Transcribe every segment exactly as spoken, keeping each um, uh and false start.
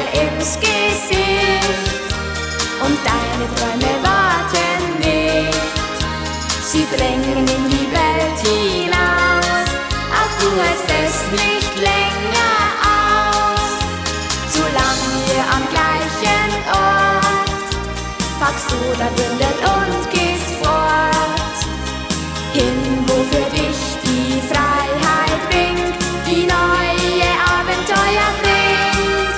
ins Gesicht und deine Träume warten nicht. Sie drängen in die Welt hinaus, auch du hältst es nicht länger aus. Solange wir am gleichen Ort packst du dein Bündel und gehst fort. Hin, wo für dich die Freiheit winkt, die neue Abenteuer bringt.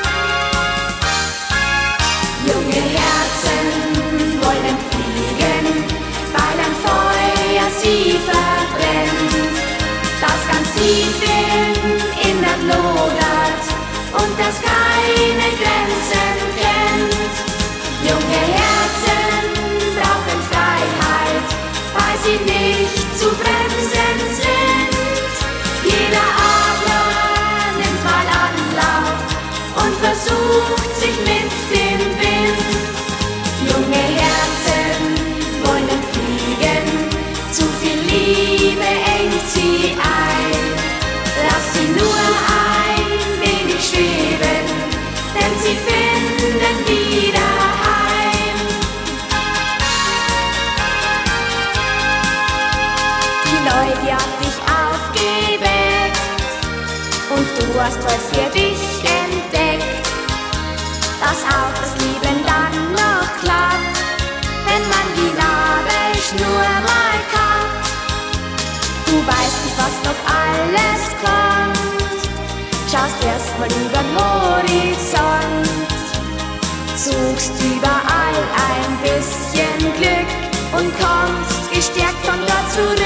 Junge Herzen wollen fliegen, weil ein Feuer sie verbrennt, das ganz tief im Innern lodert und das keine Grenzen kennt. Junge Herzen brauchen Freiheit, weil sie nicht zu bremsen sind. Jeder Adler nimmt mal Anlauf und versucht sich mit dem Wind. Junge Herzen wollen fliegen, zu viel Liebe engt sie ein. Lass sie nur ein wenig schweben, denn sie finden wieder heim. Die Neugier hat dich aufgeweckt und du hast was für dich entdeckt, dass auch das Leben dann noch klappt, wenn man die Nabelschnur mal kappt. Du weißt nicht, was noch alles kommt, schaust erst mal übern Horizont, suchst überall ein bisschen Glück und kommst gestärkt von dort zurück.